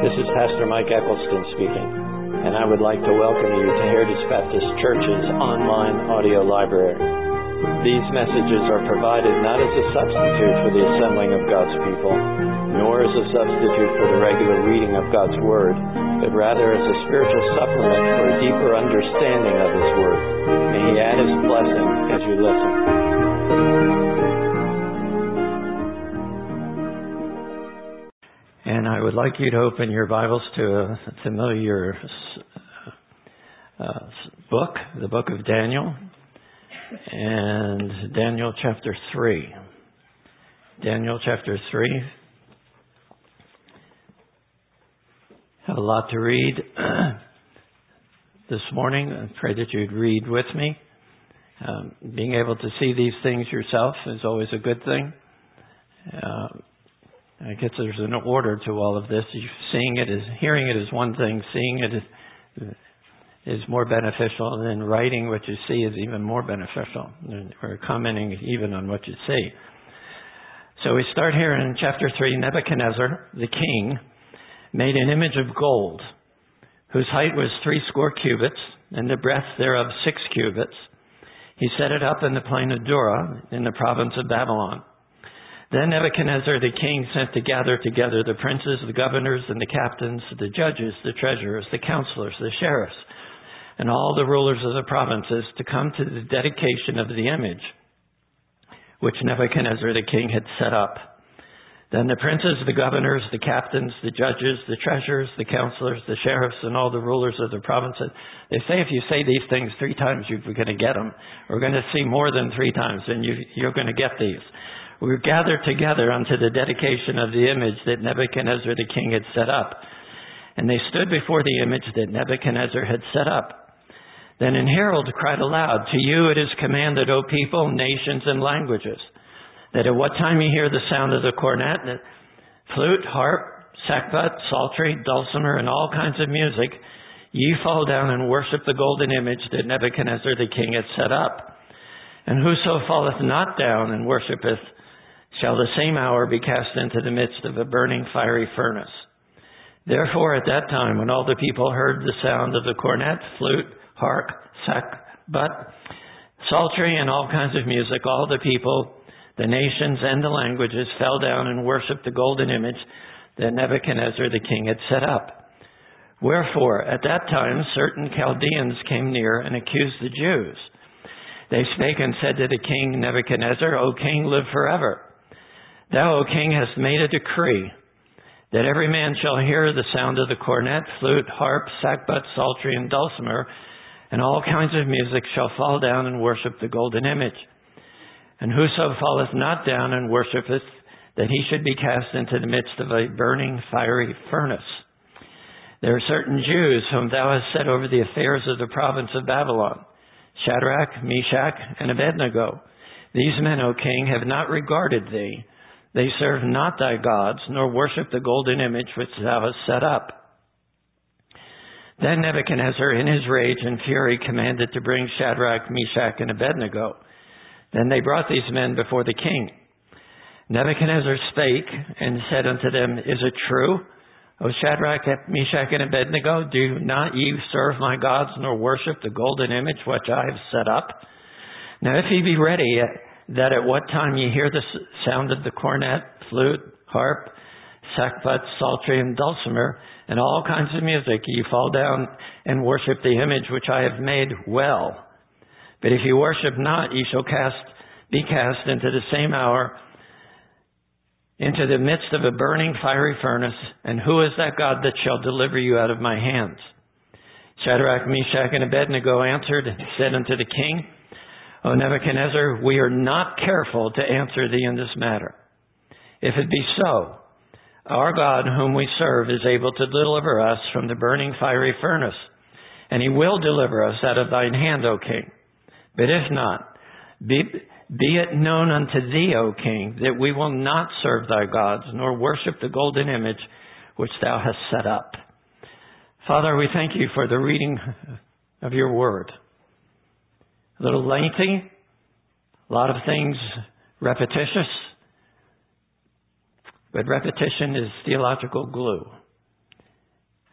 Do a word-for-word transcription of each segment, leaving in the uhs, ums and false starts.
This is Pastor Mike Eccleston speaking, and I would like to welcome you to Heritage Baptist Church's online audio library. These messages are provided not as a substitute for the assembling of God's people, nor as a substitute for the regular reading of God's Word, but rather as a spiritual supplement for a deeper understanding of His Word. May He add His blessing as you listen. And I would like you to open your Bibles to a familiar uh, book, the book of Daniel, and Daniel chapter three. Daniel chapter three. Have a lot to read this morning. I pray that you'd read with me. Um, being able to see these things yourself is always a good thing. Uh, I guess there's an order to all of this. Seeing it is, hearing it is one thing. Seeing it is, is more beneficial, and then writing what you see is even more beneficial, or commenting even on what you see. So we start here in chapter three. Nebuchadnezzar, the king, made an image of gold, whose height was three score cubits, and the breadth thereof six cubits. He set it up in the plain of Dura, in the province of Babylon. Then Nebuchadnezzar the king sent to gather together the princes, the governors, and the captains, the judges, the treasurers, the counselors, the sheriffs, and all the rulers of the provinces to come to the dedication of the image which Nebuchadnezzar the king had set up. Then the princes, the governors, the captains, the judges, the treasurers, the counselors, the sheriffs, and all the rulers of the provinces, they say if you say these things three times, you're going to get them. We're going to see more than three times, and you, you're going to get these. We were gathered together unto the dedication of the image that Nebuchadnezzar the king had set up. And they stood before the image that Nebuchadnezzar had set up. Then an herald cried aloud, To you it is commanded, O people, nations, and languages, that at what time you hear the sound of the cornet, flute, harp, sackbut, psaltery, dulcimer, and all kinds of music, ye fall down and worship the golden image that Nebuchadnezzar the king had set up. And whoso falleth not down and worshipeth, shall the same hour be cast into the midst of a burning fiery furnace. Therefore at that time, when all the people heard the sound of the cornet, flute, harp, sackbut, psaltery, and all kinds of music, all the people, the nations, and the languages fell down and worshipped the golden image that Nebuchadnezzar the king had set up. Wherefore at that time certain Chaldeans came near and accused the Jews. They spake and said to the king Nebuchadnezzar, O king, live forever. Thou, O king, hast made a decree that every man shall hear the sound of the cornet, flute, harp, sackbut, psaltery, and dulcimer, and all kinds of music shall fall down and worship the golden image. And whoso falleth not down and worshipeth, that he should be cast into the midst of a burning fiery furnace. There are certain Jews whom thou hast set over the affairs of the province of Babylon, Shadrach, Meshach, and Abednego. These men, O king, have not regarded thee. They serve not thy gods, nor worship the golden image which thou hast set up. Then Nebuchadnezzar, in his rage and fury, commanded to bring Shadrach, Meshach, and Abednego. Then they brought these men before the king. Nebuchadnezzar spake and said unto them, Is it true, O Shadrach, Meshach, and Abednego, do not ye serve my gods, nor worship the golden image which I have set up? Now if ye be ready, that at what time ye hear the sound of the cornet, flute, harp, sackbut, psaltery, and dulcimer, and all kinds of music, ye fall down and worship the image which I have made well. But if ye worship not, ye shall cast, be cast into the same hour into the midst of a burning fiery furnace. And who is that God that shall deliver you out of my hands? Shadrach, Meshach, and Abednego answered and said unto the king, O Nebuchadnezzar, we are not careful to answer thee in this matter. If it be so, our God whom we serve is able to deliver us from the burning fiery furnace, and he will deliver us out of thine hand, O king. But if not, be, be it known unto thee, O king, that we will not serve thy gods, nor worship the golden image which thou hast set up. Father, we thank you for the reading of your word. A little lengthy, a lot of things repetitious, but repetition is theological glue.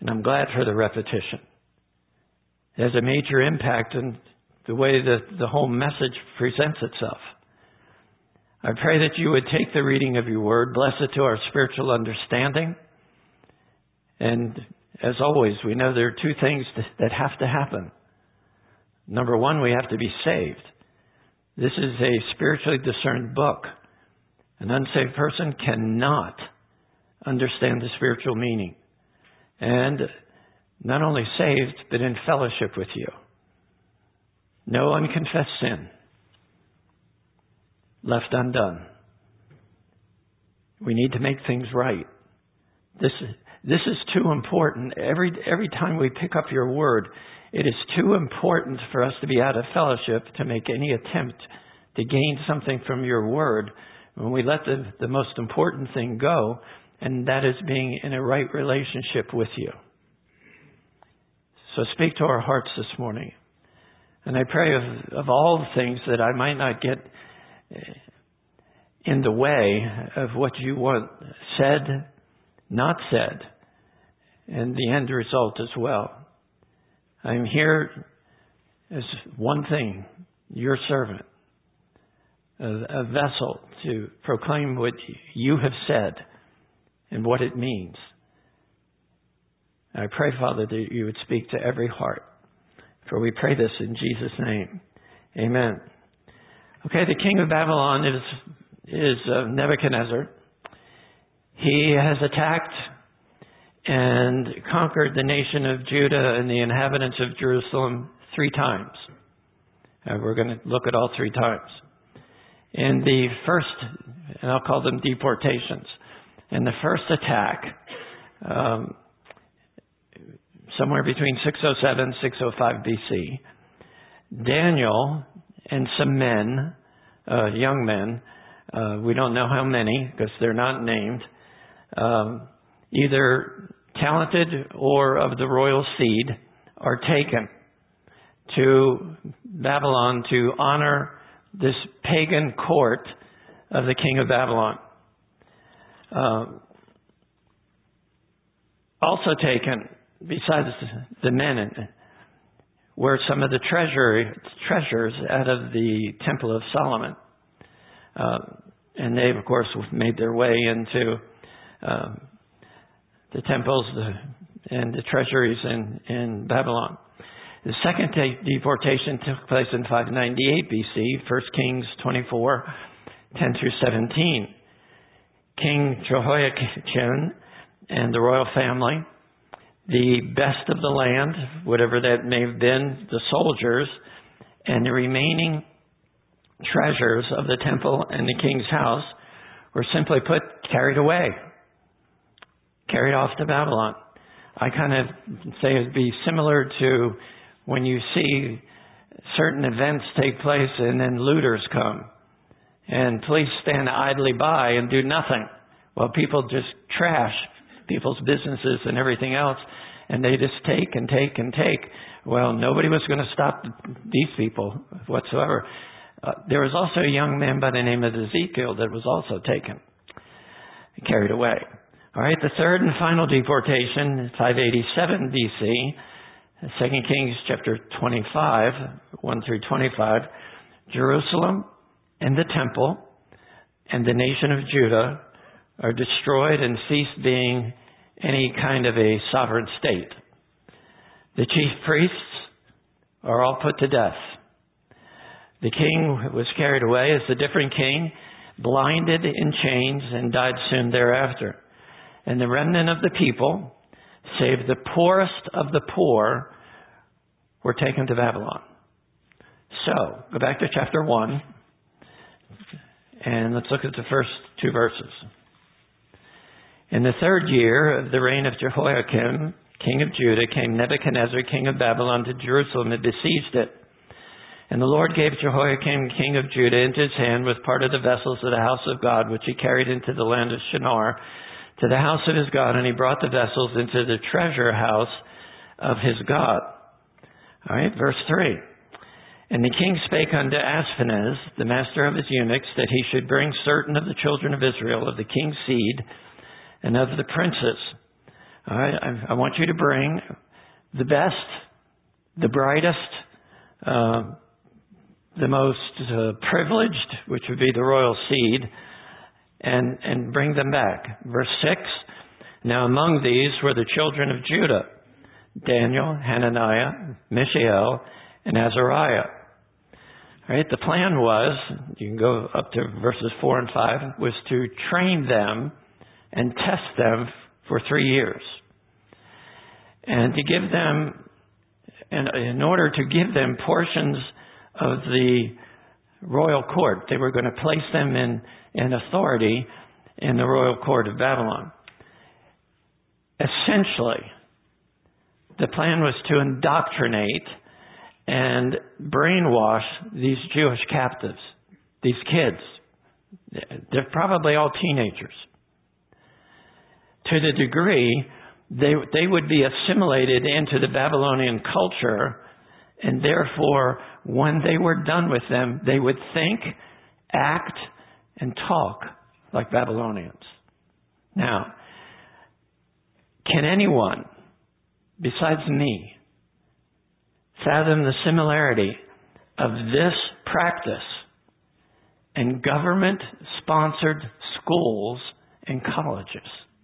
And I'm glad for the repetition. It has a major impact on the way that the whole message presents itself. I pray that you would take the reading of your word, bless it to our spiritual understanding. And as always, we know there are two things that have to happen. Number one, we have to be saved. This is a spiritually discerned book. An unsaved person cannot understand the spiritual meaning. And not only saved, but in fellowship with you. No unconfessed sin left undone. We need to make things right. This is, this is too important. Every, every time we pick up your word, it is too important for us to be out of fellowship to make any attempt to gain something from your word when we let the, the most important thing go, and that is being in a right relationship with you. So speak to our hearts this morning. And I pray of, of all the things that I might not get in the way of what you want said, not said, and the end result as well. I'm here as one thing, your servant, a, a vessel to proclaim what you have said and what it means. I pray, Father, that you would speak to every heart. For we pray this in Jesus' name. Amen. Okay, the king of Babylon is, is uh, Nebuchadnezzar. He has attacked and conquered the nation of Judah and the inhabitants of Jerusalem three times. Uh, we're going to look at all three times. In the first, and I'll call them deportations, in the first attack, um, somewhere between six oh seven and six oh five B C, Daniel and some men, uh, young men, uh, we don't know how many because they're not named, um, either talented or of the royal seed, are taken to Babylon to honor this pagan court of the king of Babylon. Uh, also taken, besides the men, were some of the treasure, treasures out of the Temple of Solomon. Uh, and they, of course, made their way into uh, the temples and the treasuries in, in Babylon. The second deportation took place in five ninety-eight B C, First Kings twenty-four, ten through seventeen. King Jehoiakim and the royal family, the best of the land, whatever that may have been, the soldiers, and the remaining treasures of the temple and the king's house were simply put, carried away, carried off to Babylon. I kind of say it would be similar to when you see certain events take place and then looters come and police stand idly by and do nothing. Well, people just trash people's businesses and everything else, and they just take and take and take. Well, nobody was going to stop these people whatsoever. Uh, there was also a young man by the name of Ezekiel that was also taken, carried away. All right, the third and final deportation, five eighty-seven B C, Second Kings chapter twenty-five, one through twenty-five, Jerusalem and the temple and the nation of Judah are destroyed and cease being any kind of a sovereign state. The chief priests are all put to death. The king was carried away as a different king, blinded in chains, and died soon thereafter. And the remnant of the people, save the poorest of the poor, were taken to Babylon. So, go back to chapter one, and let's look at the first two verses. In the third year of the reign of Jehoiakim, king of Judah, came Nebuchadnezzar, king of Babylon, to Jerusalem and besieged it. And the Lord gave Jehoiakim, king of Judah, into his hand with part of the vessels of the house of God, which he carried into the land of Shinar, to the house of his God, and he brought the vessels into the treasure house of his God. All right, verse three. And the king spake unto Ashpenaz, the master of his eunuchs, that he should bring certain of the children of Israel, of the king's seed, and of the princes. All right, I, I want you to bring the best, the brightest, uh, the most uh, privileged, which would be the royal seed, and, and bring them back. Verse six, now among these were the children of Judah, Daniel, Hananiah, Mishael, and Azariah. All right, the plan was, you can go up to verses four and five, was to train them and test them for three years. And to give them, and in order to give them portions of the royal court, they were going to place them in, in authority in the royal court of Babylon. Essentially, the plan was to indoctrinate and brainwash these Jewish captives, these kids. They're probably all teenagers. To the degree they they would be assimilated into the Babylonian culture, and therefore, when they were done with them, they would think, act, and talk like Babylonians. Now, can anyone, besides me, fathom the similarity of this practice in government-sponsored schools and colleges?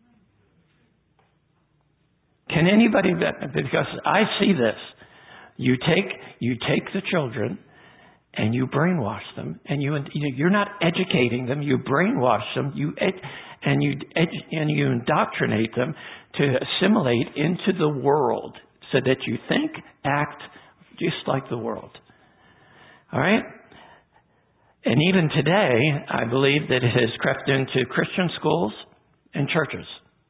Can anybody, because I see this, you take you take the children and you brainwash them, and you you're not educating them, you brainwash them, you ed, and you ed, and you indoctrinate them to assimilate into the world, so that you think, act just like the world. All right? And even today, I believe that it has crept into Christian schools and churches.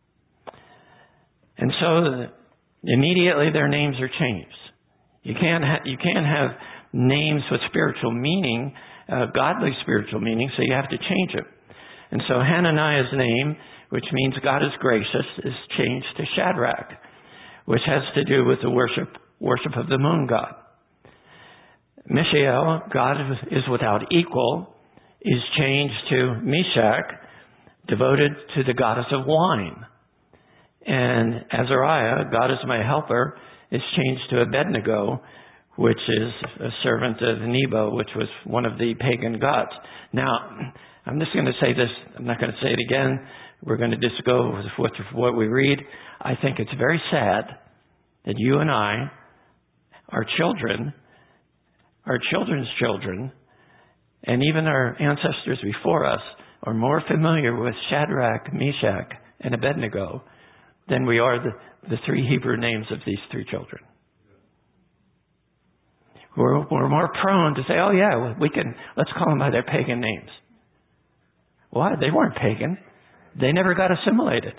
And so immediately their names are changed. You can't ha- you can't have names with spiritual meaning, uh, godly spiritual meaning, so you have to change it. And so Hananiah's name, which means God is gracious, is changed to Shadrach, which has to do with the worship worship of the moon god. Mishael, God is without equal, is changed to Meshach, devoted to the goddess of wine. And Azariah, God is my helper, is changed to Abednego, which is a servant of Nebo, which was one of the pagan gods. Now, I'm just going to say this. I'm not going to say it again. We're going to just go with what we read. I think it's very sad that you and I, our children, our children's children, and even our ancestors before us are more familiar with Shadrach, Meshach, and Abednego than we are the, the three Hebrew names of these three children. We're, we're more prone to say, oh yeah, we can, let's call them by their pagan names. Why? They weren't pagan. They never got assimilated.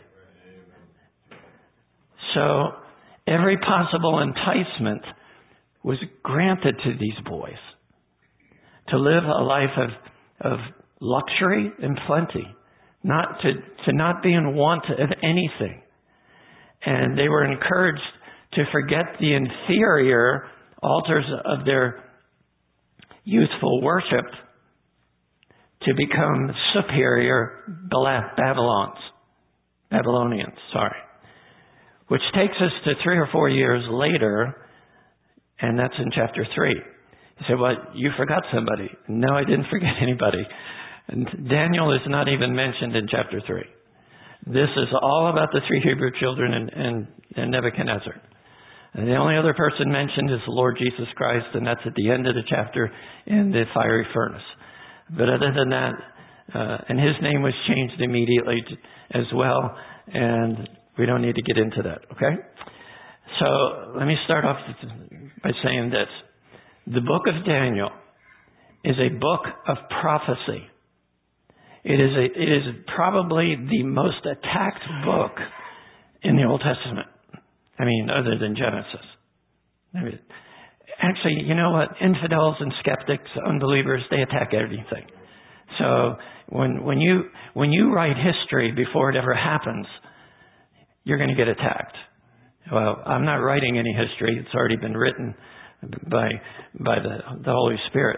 So every possible enticement was granted to these boys to live a life of, of luxury and plenty, not to, to not be in want of anything. And they were encouraged to forget the inferior altars of their youthful worship to become superior Babylons, Babylonians, sorry. Which takes us to three or four years later, and that's in chapter three. You say, well, you forgot somebody. No, I didn't forget anybody. And Daniel is not even mentioned in chapter three. This is all about the three Hebrew children and, and, and Nebuchadnezzar. And the only other person mentioned is the Lord Jesus Christ, and that's at the end of the chapter in the fiery furnace. But other than that, uh, and his name was changed immediately to, as well, and we don't need to get into that, okay? So let me start off by saying this. The book of Daniel is a book of prophecy. It is a, it is probably the most attacked book in the Old Testament. I mean, other than Genesis. I mean, actually, you know what? Infidels and skeptics, unbelievers, they attack everything. So when when you when you write history before it ever happens, you're going to get attacked. Well, I'm not writing any history. It's already been written by by the, the Holy Spirit.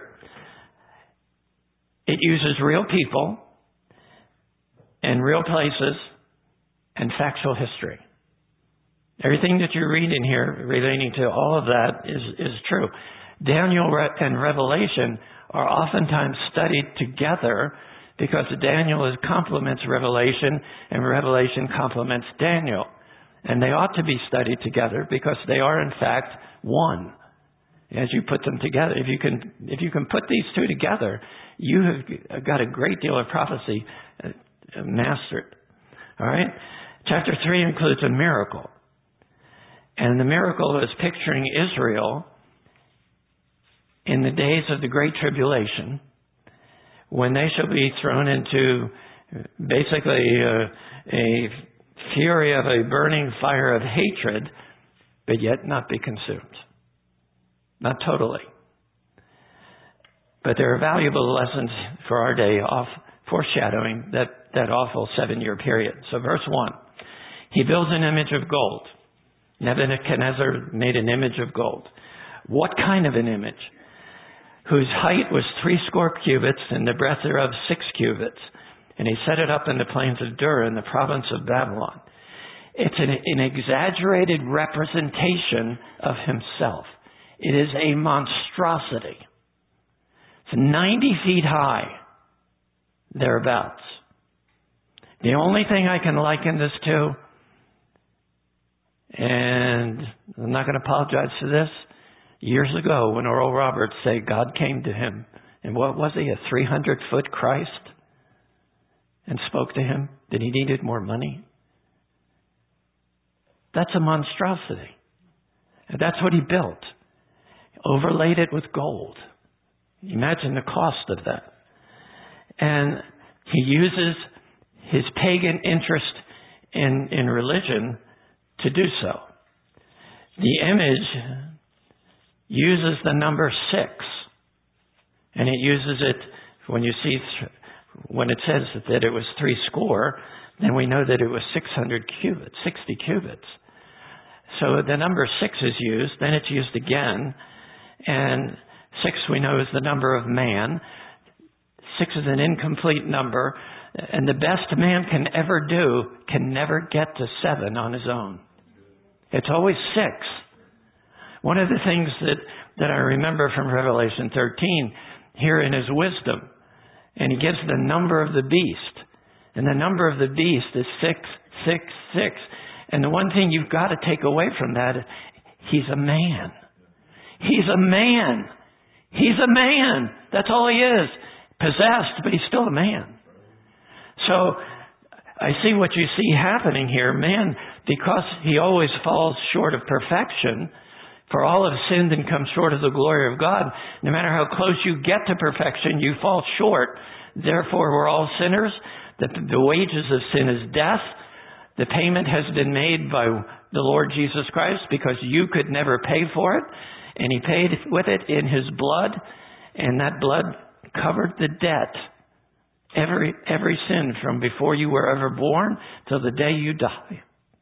It uses real people and real places and factual history. Everything that you're reading here relating to all of that is, is true. Daniel and Revelation are oftentimes studied together because Daniel is complements Revelation and Revelation complements Daniel. And they ought to be studied together because they are in fact one. As you put them together, if you can, if you can put these two together, you have got a great deal of prophecy mastered. All right? Chapter three includes a miracle. And the miracle is picturing Israel in the days of the Great Tribulation, when they shall be thrown into basically a, a fury of a burning fire of hatred, but yet not be consumed. Not totally. But there are valuable lessons for our day off foreshadowing that, that awful seven-year period. So verse one, he builds an image of gold. Nebuchadnezzar made an image of gold. What kind of an image? Whose height was three score cubits and the breadth thereof six cubits. And he set it up in the plains of Dura in the province of Babylon. It's an, an exaggerated representation of himself. It is a monstrosity. It's ninety feet high, thereabouts. The only thing I can liken this to, and I'm not going to apologize for this, years ago when Oral Roberts said God came to him, and what was he, a three hundred foot Christ, and spoke to him that he needed more money? That's a monstrosity. And that's what he built. Overlaid it with gold. Imagine the cost of that. And he uses his pagan interest in, in religion to do so. The image uses the number six. And it uses it when you see, when it says that it was three score, then we know that it was six hundred cubits, sixty cubits. So the number six is used, then it's used again. And six we know is the number of man. Six is an incomplete number. And the best man can ever do can never get to seven on his own. It's always six. One of the things that, that I remember from Revelation thirteen, here in his wisdom, and he gives the number of the beast. And the number of the beast is six, six, six. And the one thing you've got to take away from that, he's a man. He's a man. He's a man. That's all he is. Possessed, but he's still a man. So I see what you see happening here. Man, because he always falls short of perfection, for all have sinned and come short of the glory of God. No matter how close you get to perfection, you fall short. Therefore, we're all sinners. The, the wages of sin is death. The payment has been made by the Lord Jesus Christ because you could never pay for it. And he paid with it in his blood. And that blood covered the debt. Every, every sin from before you were ever born till the day you die.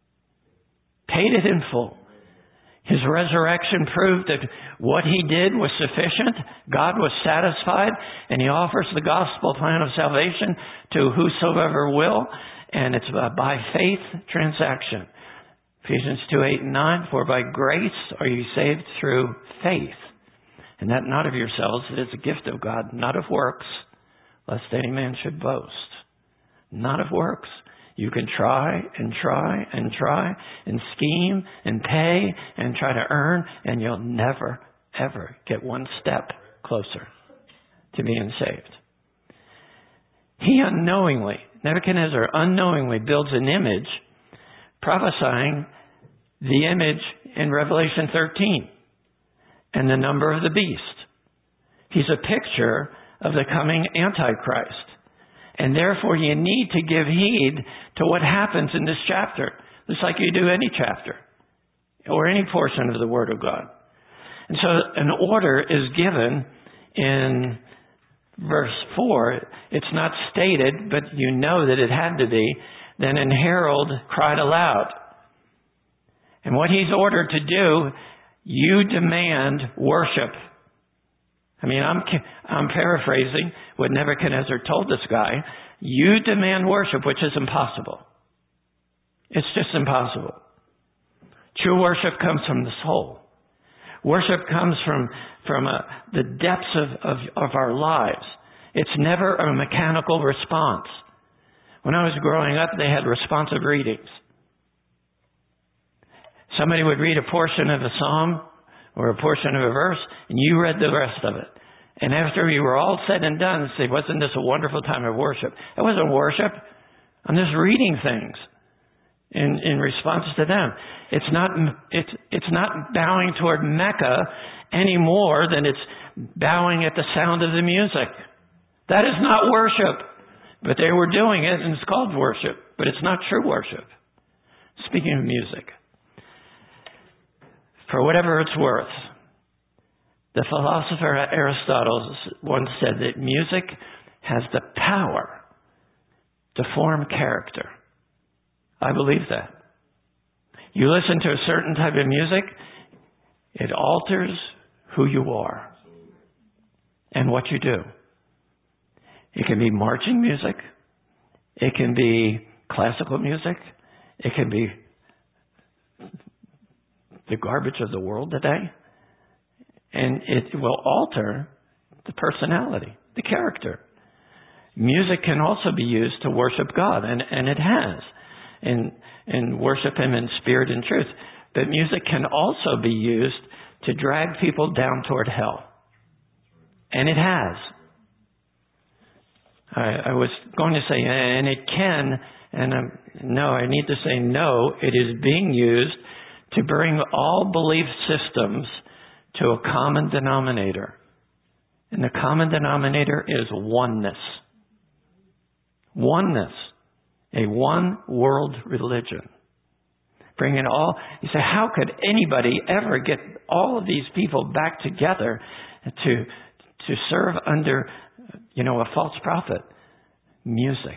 Paid it in full. His resurrection proved that what he did was sufficient. God was satisfied, and he offers the gospel plan of salvation to whosoever will, and it's a by faith transaction. Ephesians two, eight, and nine, for by grace are you saved through faith, and that not of yourselves, it is a gift of God, not of works, lest any man should boast. Not of works. You can try and try and try and scheme and pay and try to earn, and you'll never, ever get one step closer to being saved. He unknowingly, Nebuchadnezzar unknowingly builds an image prophesying the image in Revelation thirteen and the number of the beast. He's a picture of the coming Antichrist. And therefore you need to give heed to what happens in this chapter, just like you do any chapter or any portion of the Word of God. And so an order is given in verse four. It's not stated, but you know that it had to be. Then an herald cried aloud. And what he's ordered to do, you demand worship. I mean, I'm I'm paraphrasing what Nebuchadnezzar told this guy. You demand worship, which is impossible. It's just impossible. True worship comes from the soul. Worship comes from, from uh, the depths of, of, of our lives. It's never a mechanical response. When I was growing up, they had responsive readings. Somebody would read a portion of a psalm or a portion of a verse, and you read the rest of it. And after you were all said and done, say, wasn't this a wonderful time of worship? It wasn't worship. I'm just reading things in, in response to them. It's not, it's, it's not bowing toward Mecca any more than it's bowing at the sound of the music. That is not worship. But they were doing it, and it's called worship. But it's not true worship. Speaking of music, for whatever it's worth, the philosopher Aristotle once said that music has the power to form character. I believe that. You listen to a certain type of music, it alters who you are and what you do. It can be marching music. It can be classical music. It can be the garbage of the world today. And it will alter the personality, the character. Music can also be used to worship God, and, and it has, and, and worship Him in spirit and truth. But music can also be used to drag people down toward hell. And it has. I, I was going to say, and it can, and I'm, no, I need to say no, it is being used to bring all belief systems to a common denominator. And the common denominator is oneness. Oneness. A one world religion. Bring it all. You say, how could anybody ever get all of these people back together to, to serve under, you know, a false prophet? Music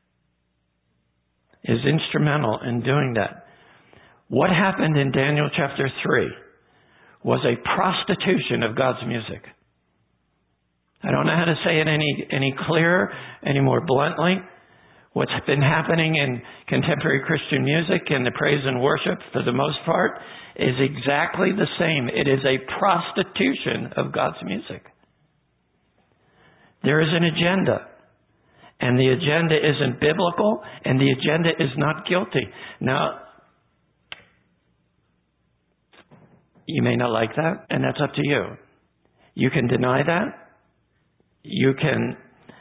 is instrumental in doing that. What happened in Daniel chapter three was a prostitution of God's music. I don't know how to say it any, any clearer, any more bluntly. What's been happening in contemporary Christian music and the praise and worship, for the most part, is exactly the same. It is a prostitution of God's music. There is an agenda. And the agenda isn't biblical, and the agenda is not guilty. Now, you may not like that, and that's up to you. You can deny that. You can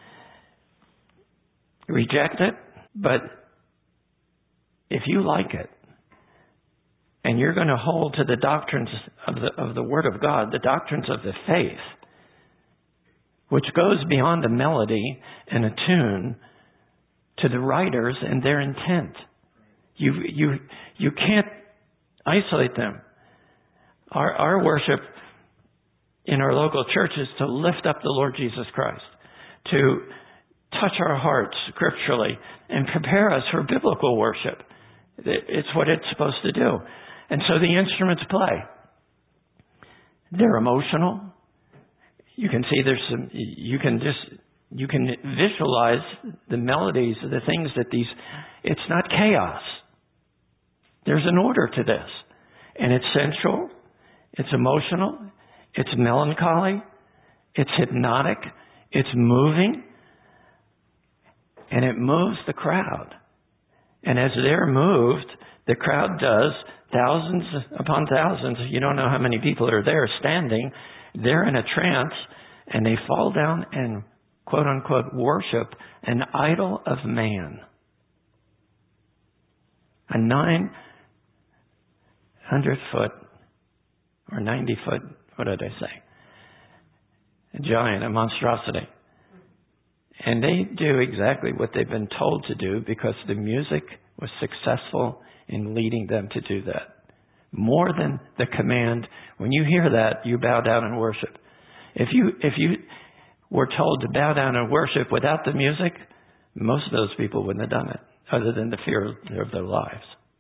reject it. But if you like it, and you're going to hold to the doctrines of the, of the Word of God, the doctrines of the faith, which goes beyond a melody and a tune to the writers and their intent. You, you, you can't isolate them. Our, our worship in our local church is to lift up the Lord Jesus Christ, to touch our hearts scripturally and prepare us for biblical worship. It's what it's supposed to do. And so the instruments play. They're emotional. You can see there's some, you can just, you can visualize the melodies, the things that these, it's not chaos. There's an order to this. And it's sensual. It's emotional. It's melancholy. It's hypnotic. It's moving. And it moves the crowd. And as they're moved, the crowd does, thousands upon thousands, you don't know how many people are there standing. They're in a trance, and they fall down and, quote unquote, worship an idol of man. A nine hundred foot or ninety foot, what did I say? A giant, a monstrosity. And they do exactly what they've been told to do because the music was successful in leading them to do that. More than the command. When you hear that, you bow down and worship. If you if you were told to bow down and worship without the music, most of those people wouldn't have done it, other than the fear of their lives.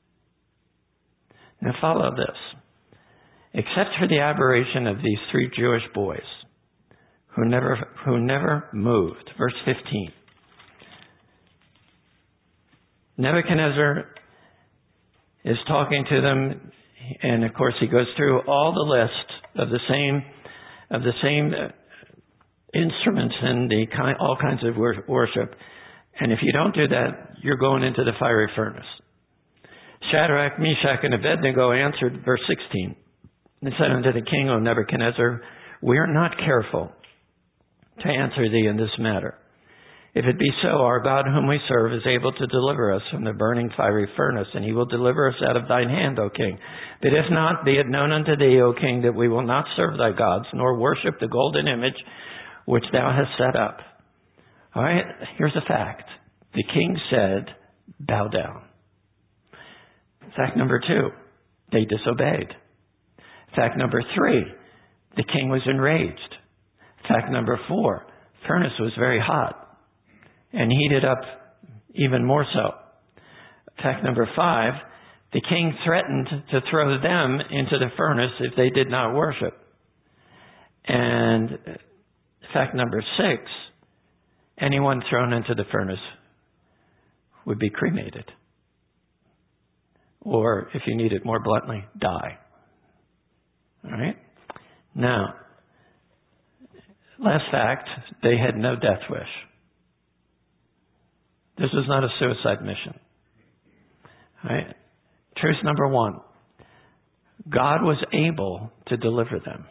Now follow this. Except for the aberration of these three Jewish boys who never who never moved. Verse fifteen. Nebuchadnezzar is talking to them. And of course, he goes through all the list of the same of the same instruments and the kind, all kinds of worship. And if you don't do that, you're going into the fiery furnace. Shadrach, Meshach, and Abednego answered, verse sixteen. They said unto the king, O Nebuchadnezzar, we are not careful to answer thee in this matter. If it be so, our God whom we serve is able to deliver us from the burning fiery furnace, and he will deliver us out of thine hand, O king. But if not, be it known unto thee, O king, that we will not serve thy gods, nor worship the golden image which thou hast set up. All right, here's a fact. The king said, bow down. Fact number two, they disobeyed. Fact number three, the king was enraged. Fact number four, furnace was very hot and heated up even more so. Fact number five, the king threatened to throw them into the furnace if they did not worship. And fact number six, anyone thrown into the furnace would be cremated. Or, if you need it more bluntly, die. All right? Now, last fact, they had no death wish. This was not a suicide mission. All right? Truth number one, God was able to deliver them.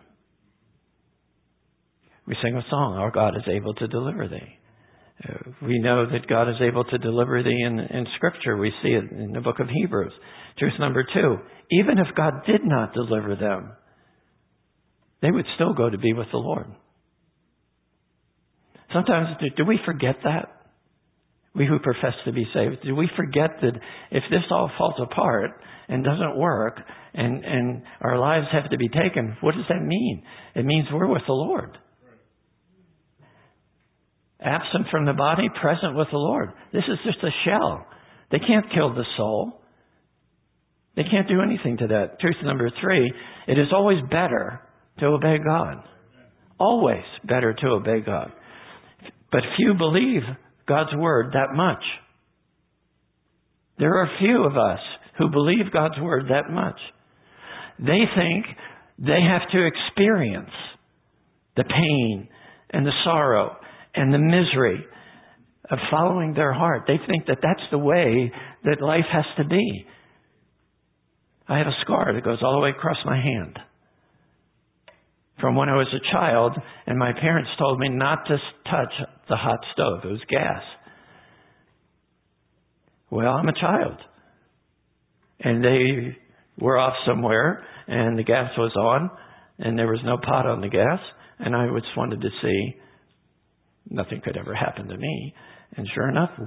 We sing a song, our God is able to deliver thee. Uh, we know that God is able to deliver thee in, in Scripture. We see it in the book of Hebrews. Truth number two, even if God did not deliver them, they would still go to be with the Lord. Sometimes, do, do we forget that? We who profess to be saved, do we forget that if this all falls apart and doesn't work and, and our lives have to be taken, what does that mean? It means we're with the Lord. Absent from the body, present with the Lord. This is just a shell. They can't kill the soul. They can't do anything to that. Truth number three, it is always better to obey God. Always better to obey God. But few believe God's word that much. There are few of us who believe God's word that much. They think they have to experience the pain and the sorrow and the misery of following their heart. They think that that's the way that life has to be. I have a scar that goes all the way across my hand from when I was a child, and my parents told me not to touch the hot stove. It was gas. Well, I'm a child. And they were off somewhere, and the gas was on, and there was no pot on the gas, and I just wanted to see. Nothing could ever happen to me. And sure enough, whoosh.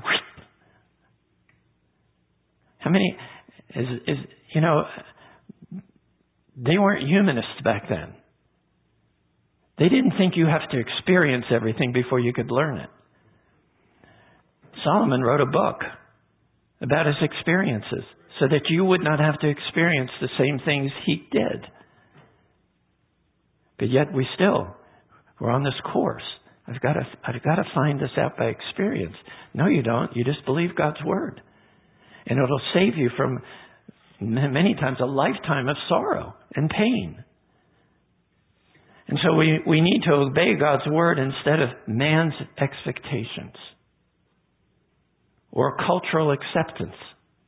How many, is, is, you know, they weren't humanists back then. They didn't think you have to experience everything before you could learn it. Solomon wrote a book about his experiences so that you would not have to experience the same things he did. But yet we still, we're on this course. I've got to, I've got to find this out by experience. No, you don't. You just believe God's word. And it'll save you from many times a lifetime of sorrow and pain. And so we, we need to obey God's word instead of man's expectations or cultural acceptance.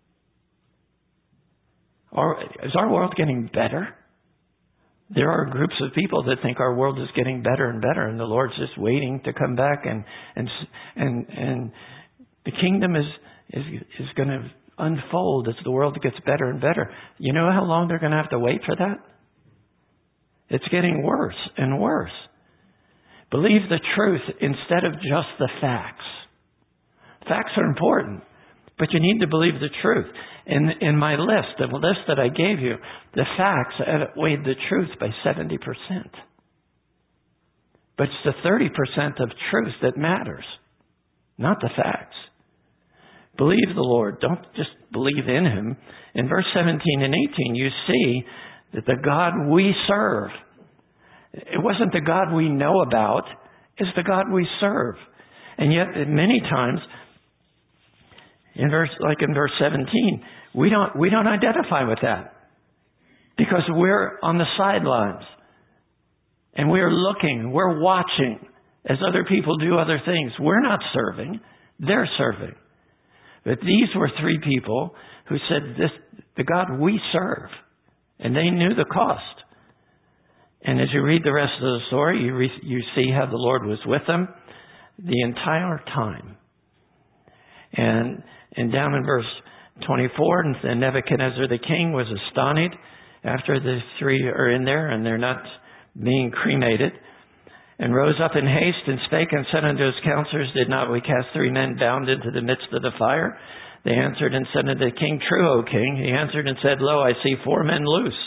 Or, is our world getting better? There are groups of people that think our world is getting better and better, and the Lord's just waiting to come back, and and and and the kingdom is is is going to unfold as the world gets better and better. You know how long they're going to have to wait for that? It's getting worse and worse. Believe the truth instead of just the facts. Facts are important, but you need to believe the truth. In, in my list, the list that I gave you, the facts outweighed the truth by seventy percent. But it's the thirty percent of truth that matters, not the facts. Believe the Lord. Don't just believe in Him. In verse seventeen and eighteen, you see that the God we serve, it wasn't the God we know about, it's the God we serve. And yet, many times, in verse, like in verse seventeen, we don't we don't identify with that. Because we're on the sidelines. And we're looking, we're watching as other people do other things. We're not serving, they're serving. But these were three people who said, "This, the God we serve." And they knew the cost. And as you read the rest of the story, you, re- you see how the Lord was with them the entire time. And, and down in verse twenty-four, and Nebuchadnezzar the king was astonished after the three are in there and they're not being cremated, and rose up in haste and spake and said unto his counselors, "Did not we cast three men bound into the midst of the fire?" They answered and said unto the king, "True, O king." He answered and said, "Lo, I see four men loose,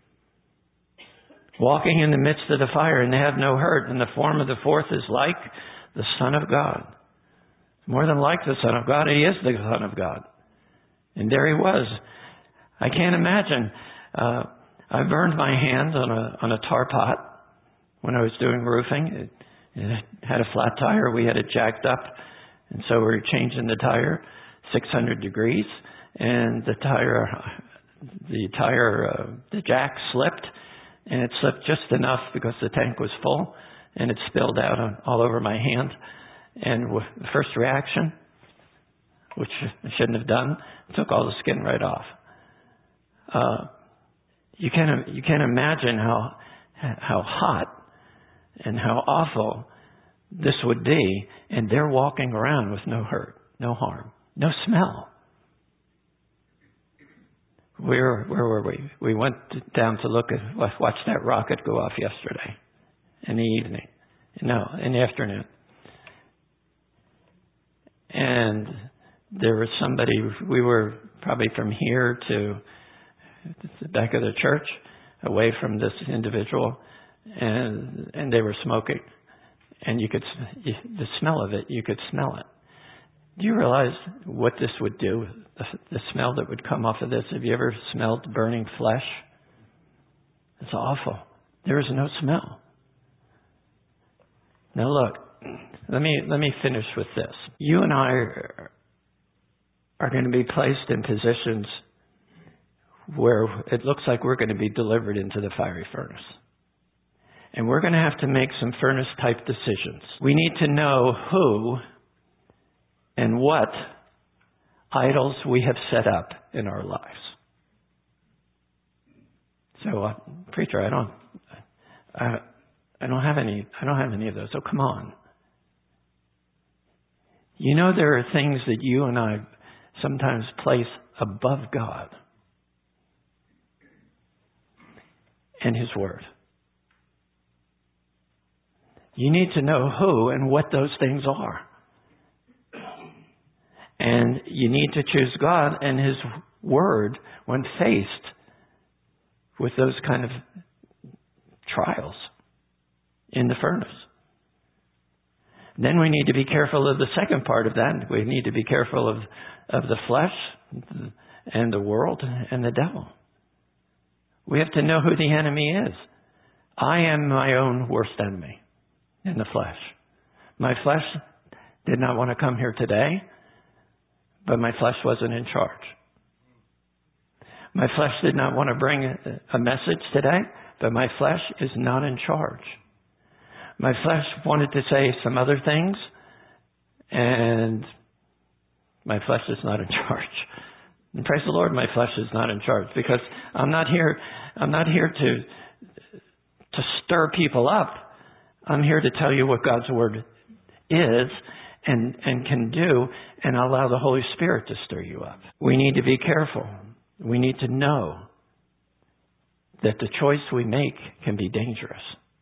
walking in the midst of the fire, and they have no hurt. And the form of the fourth is like the Son of God." More than like the Son of God, he is the Son of God. And there he was. I can't imagine. Uh, I burned my hand on a on a tar pot when I was doing roofing. It, it had a flat tire. We had it jacked up, and so we were changing the tire six hundred degrees, and the tire, the tire, uh, the jack slipped, and it slipped just enough because the tank was full, and it spilled out on, all over my hand. And w- the first reaction, which I shouldn't have done, took all the skin right off. Uh, you can't you can't imagine how how hot and how awful this would be, and they're walking around with no hurt, no harm, no smell. Where where were we? We went down to look at watch that rocket go off yesterday in the evening. No, in the afternoon. And there was somebody, we were probably from here to the back of the church, away from this individual, and and they were smoking. And you could, the smell of it, you could smell it. Do you realize what this would do? The, the smell that would come off of this. Have you ever smelled burning flesh? It's awful. There is no smell. Now look, let me let me finish with this. You and I are, are going to be placed in positions where it looks like we're going to be delivered into the fiery furnace. And we're going to have to make some furnace-type decisions. We need to know who and what idols we have set up in our lives. So, uh, preacher, I don't, I, I don't have any, I don't have any of those. Oh, come on. You know, there are things that you and I sometimes place above God and His Word. You need to know who and what those things are. And you need to choose God and His Word when faced with those kind of trials in the furnace. Then we need to be careful of the second part of that. We need to be careful of, of the flesh and the world and the devil. We have to know who the enemy is. I am my own worst enemy in the flesh. My flesh did not want to come here today, but my flesh wasn't in charge. My flesh did not want to bring a message today, but my flesh is not in charge. My flesh wanted to say some other things, and my flesh is not in charge. And praise the Lord, my flesh is not in charge, because I'm not here. I'm not here to to stir people up. I'm here to tell you what God's Word is and and can do, and allow the Holy Spirit to stir you up. We need to be careful. We need to know that the choice we make can be dangerous.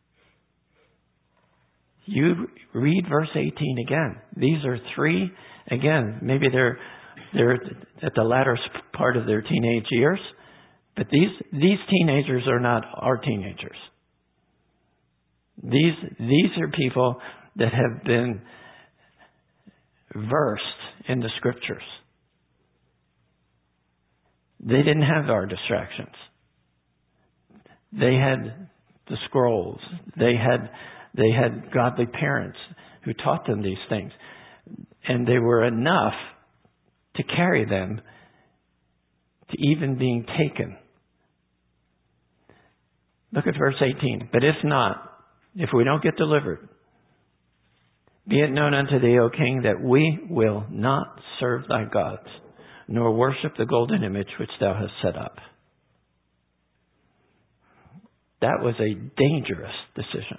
You read verse eighteen again. These are three, again, maybe they're they're at the latter part of their teenage years, but these these teenagers are not our teenagers. These these are people that have been versed in the Scriptures. They didn't have our distractions. They had the scrolls. They had they had godly parents who taught them these things. And they were enough to carry them to even being taken Look at verse eighteen. But if not, if we don't get delivered, be it known unto thee, O king, that we will not serve thy gods, nor worship the golden image which thou hast set up. That was a dangerous decision.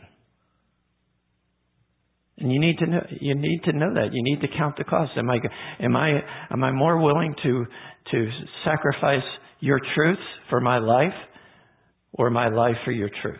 And you need to know, you need to know that. You need to count the cost. Am I, am I, am I more willing to, to sacrifice your truth for my life, or my life for your truth?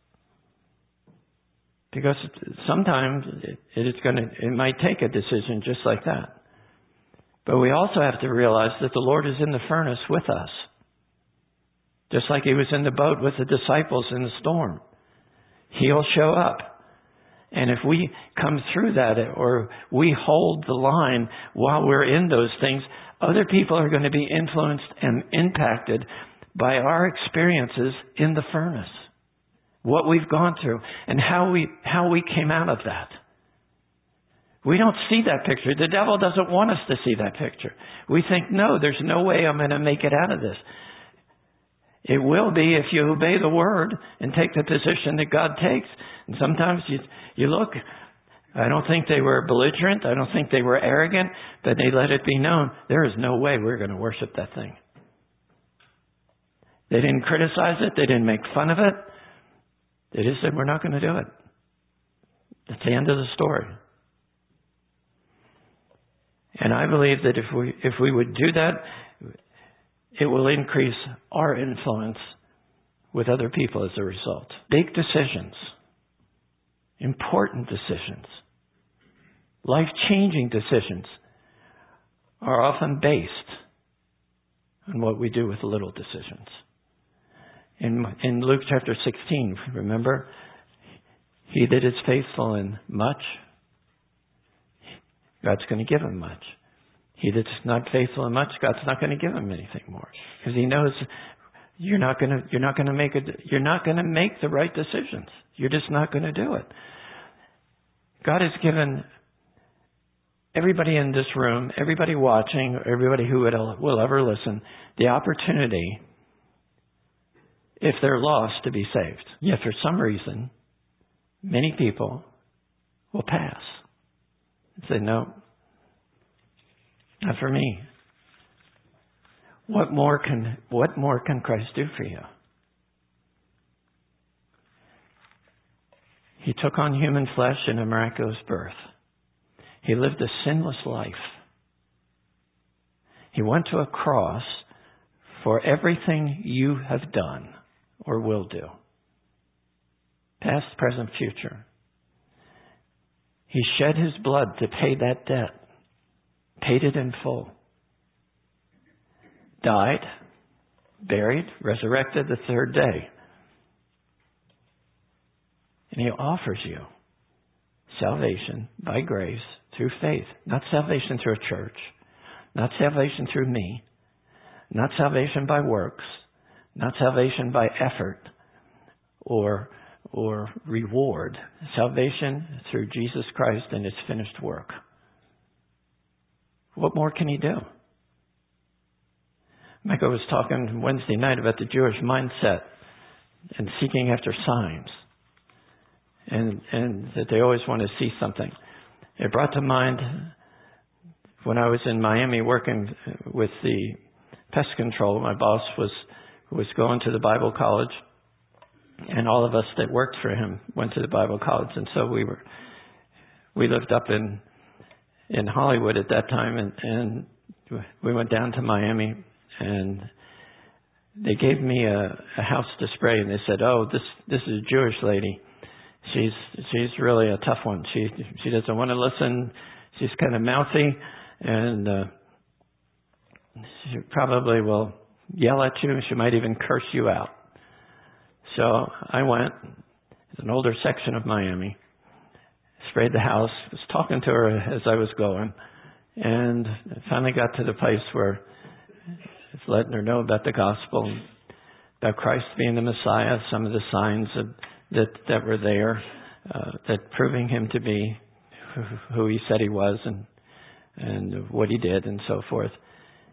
Because sometimes it is going to, it might take a decision just like that. But we also have to realize that the Lord is in the furnace with us. Just like He was in the boat with the disciples in the storm. He'll show up. And if we come through that, or we hold the line while we're in those things, other people are going to be influenced and impacted by our experiences in the furnace. What we've gone through and how we, how we came out of that. We don't see that picture. The devil doesn't want us to see that picture. We think, no, there's no way I'm going to make it out of this. It will be if you obey the word and take the position that God takes. And sometimes you, you look, I don't think they were belligerent. I don't think they were arrogant, but they let it be known there is no way we're going to worship that thing. They didn't criticize it. They didn't make fun of it. They just said, we're not going to do it. That's the end of the story. And I believe that if we, if we would do that, it will increase our influence with other people as a result. Big decisions, important decisions, life-changing decisions are often based on what we do with little decisions. In, in Luke chapter sixteen, remember, he that is faithful in much, God's going to give him much. He that's not faithful in much, God's not going to give him anything more, because He knows you're not going to you're not going to make a you're not going to make the right decisions. You're just not going to do it. God has given everybody in this room, everybody watching, everybody who will ever listen, the opportunity, if they're lost, to be saved. Yet for some reason, many people will pass and say, no, not for me. What more can, what more can Christ do for you? He took on human flesh in a miraculous birth. He lived a sinless life. He went to a cross for everything you have done or will do. Past, present, future. He shed His blood to pay that debt. Paid it in full. Died, buried, resurrected the third day. And He offers you salvation by grace through faith. Not salvation through a church. Not salvation through me. Not salvation by works. Not salvation by effort or, or reward. Salvation through Jesus Christ and His finished work. What more can He do? Michael was talking Wednesday night about the Jewish mindset and seeking after signs. And, and that they always want to see something. It brought to mind when I was in Miami working with the pest control. My boss was, was going to the Bible college. And all of us that worked for him went to the Bible college. And so we were, we lived up in in Hollywood at that time, and, and we went down to Miami, and they gave me a, a house to spray, and they said, "Oh, this this is a Jewish lady. She's she's really a tough one. She she doesn't want to listen. She's kind of mouthy, and uh, she probably will yell at you. She might even curse you out." So I went. It's an older section of Miami. Sprayed the house, was talking to her as I was going, and finally got to the place where it's letting her know about the gospel, about Christ being the Messiah, some of the signs that that, that were there, uh, that proving Him to be who He said He was and and what He did and so forth.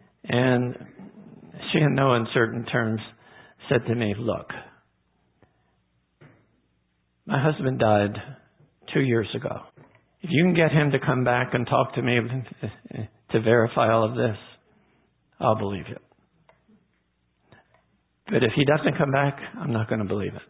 And she in no uncertain terms said to me, "Look, My husband died two years ago. If you can get him to come back and talk to me to verify all of this, I'll believe it. But if he doesn't come back, I'm not going to believe it.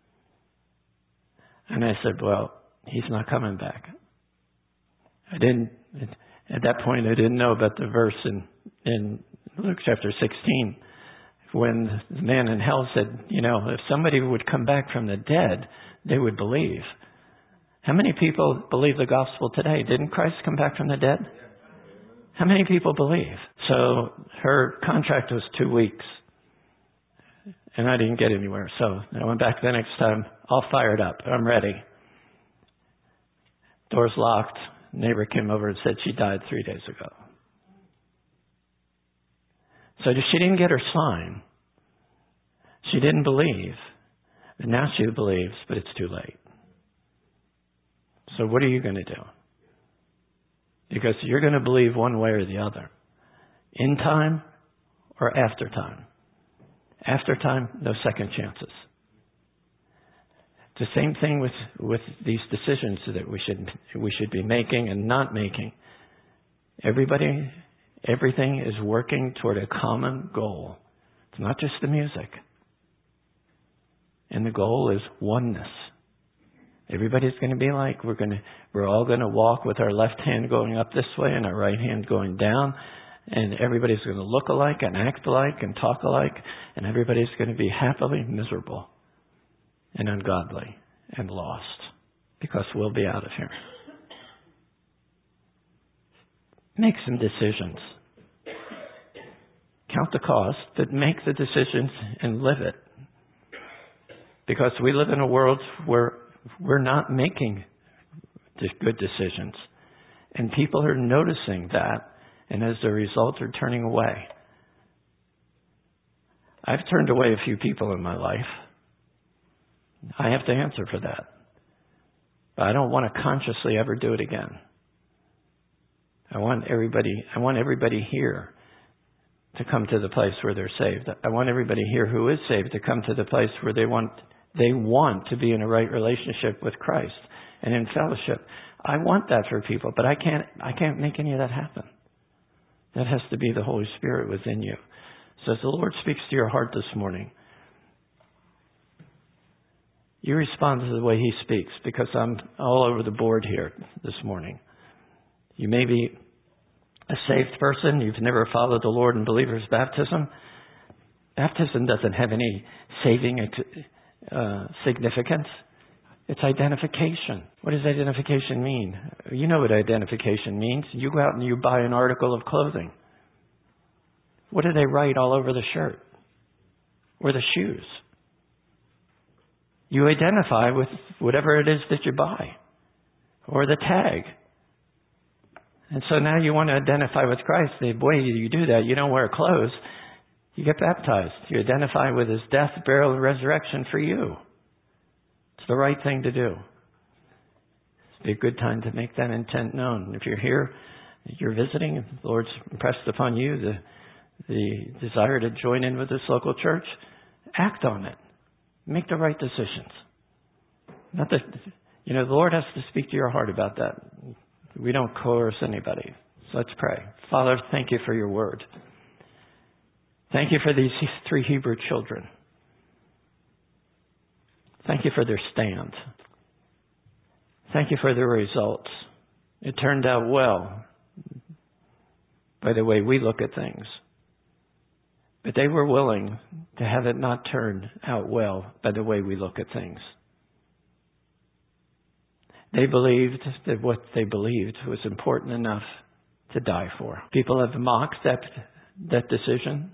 And I said, well, he's not coming back. I didn't, at that point, I didn't know about the verse in, in Luke chapter sixteen, when the man in hell said, you know, if somebody would come back from the dead, they would believe. How many people believe the gospel today? Didn't Christ come back from the dead? How many people believe? So her contract was two weeks. And I didn't get anywhere. So I went back the next time, all fired up. I'm ready. Doors locked. Neighbor came over and said she died three days ago. So she didn't get her sign. She didn't believe. And now she believes, but it's too late. So what are you going to do? Because you're going to believe one way or the other. In time or after time. After time, no second chances. It's the same thing with, with these decisions that we should we should be making and not making. Everybody, everything is working toward a common goal. It's not just the music. And the goal is oneness. Everybody's going to be like, we're going to, we're all going to walk with our left hand going up this way and our right hand going down. And everybody's going to look alike and act alike and talk alike. And everybody's going to be happily miserable and ungodly and lost because we'll be out of here. Make some decisions. Count the cost, but make the decisions and live it. Because we live in a world where we're not making good decisions. And people are noticing that. And as a result, are turning away. I've turned away a few people in my life. I have to answer for that. But I don't want to consciously ever do it again. I want everybody, I want everybody here to come to the place where they're saved. I want everybody here who is saved to come to the place where they want, they want to be in a right relationship with Christ and in fellowship. I want that for people, but I can't, I can't make any of that happen. That has to be the Holy Spirit within you. So as the Lord speaks to your heart this morning, you respond to the way He speaks, because I'm all over the board here this morning. You may be a saved person. You've never followed the Lord in believer's baptism. Baptism doesn't have any saving uh, significance. It's identification. What does identification mean? You know what identification means. You go out and you buy an article of clothing. What do they write all over the shirt? Or the shoes? You identify with whatever it is that you buy. Or the tag. And so now you want to identify with Christ. The way you do that, you don't wear clothes. You get baptized. You identify with His death, burial, and resurrection for you. It's the right thing to do. It's be a good time to make that intent known. If you're here, you're visiting, if the Lord's impressed upon you the, the desire to join in with this local church, act on it. Make the right decisions. Not that, you know, the Lord has to speak to your heart about that. We don't coerce anybody. So let's pray. Father, thank You for Your word. Thank You for these three Hebrew children. Thank You for their stand. Thank You for their results. It turned out well by the way we look at things. But they were willing to have it not turn out well by the way we look at things. They believed that what they believed was important enough to die for. People have mocked that, that decision.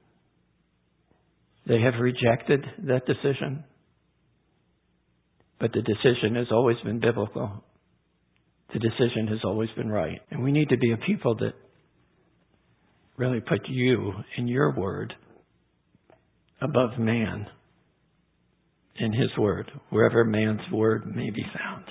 They have rejected that decision. But the decision has always been biblical. The decision has always been right. And we need to be a people that really put You and Your word above man and His word, wherever man's word may be found.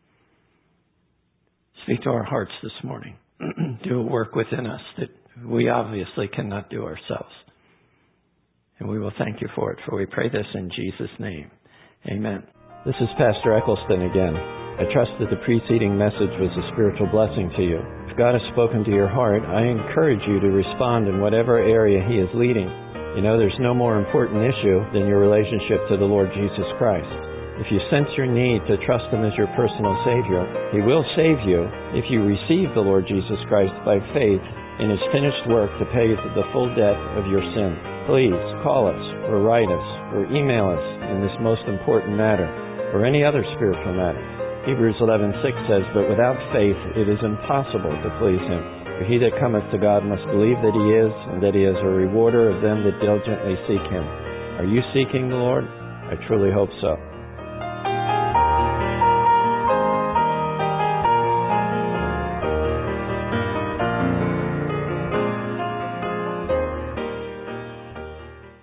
Speak to our hearts this morning. Do a work within us that we obviously cannot do ourselves. And we will thank You for it, for we pray this in Jesus' name. Amen. This is Pastor Eccleston again. I trust that the preceding message was a spiritual blessing to you. If God has spoken to your heart, I encourage you to respond in whatever area He is leading. You know, there's no more important issue than your relationship to the Lord Jesus Christ. If you sense your need to trust Him as your personal Savior, He will save you if you receive the Lord Jesus Christ by faith in His finished work to pay the full debt of your sin. Please call us or write us or email us in this most important matter or any other spiritual matter. Hebrews eleven six says, "But without faith it is impossible to please Him. For he that cometh to God must believe that He is, and that He is a rewarder of them that diligently seek Him." Are you seeking the Lord? I truly hope so.